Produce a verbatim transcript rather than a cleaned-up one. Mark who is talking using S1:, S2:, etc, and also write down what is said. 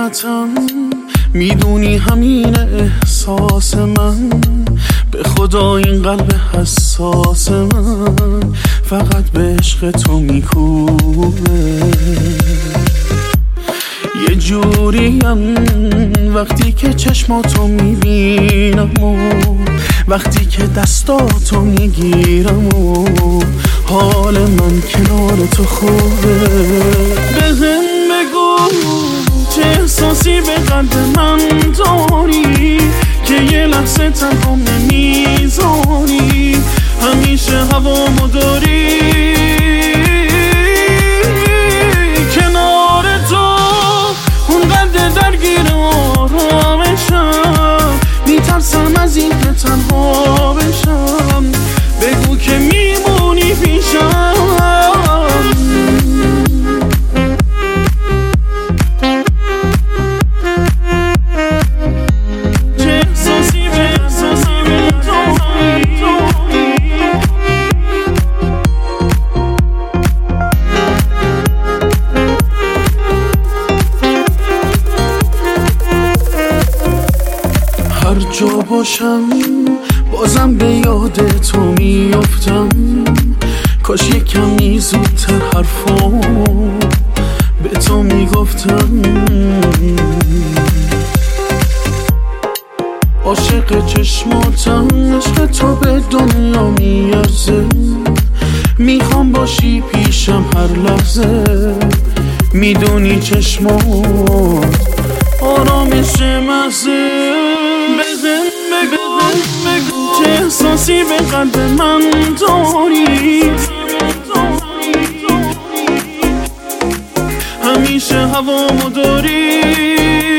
S1: حقیقتم میدونی همین احساس من، به خدا این قلب حساس من فقط به عشق تو میکوبه. یه جوریم وقتی که چشماتو میبینم و وقتی که دستاتو میگیرم و حال من کنار تو خوبه. بهم بگو چه احساسی به قلب من داری که یه لحظه تنها نمیذاری، همیشه هوامو داری کنار تو، اونقدر درگیر آرامشم، میترسم از این که تنها بشم، بگو که میمونی پیشم. هر جا باشم بازم به یاد تو میافتم، کاش یکمی زودتر حرفام به تو میگفتم. عاشق چشماتم، عشق تو به دنیا میارزه، میخوام باشی پیشم هر لحظه، میدونی چشمات آرامش محضه. بگو چه احساسی به قلب من داری، همیشه هوامو داری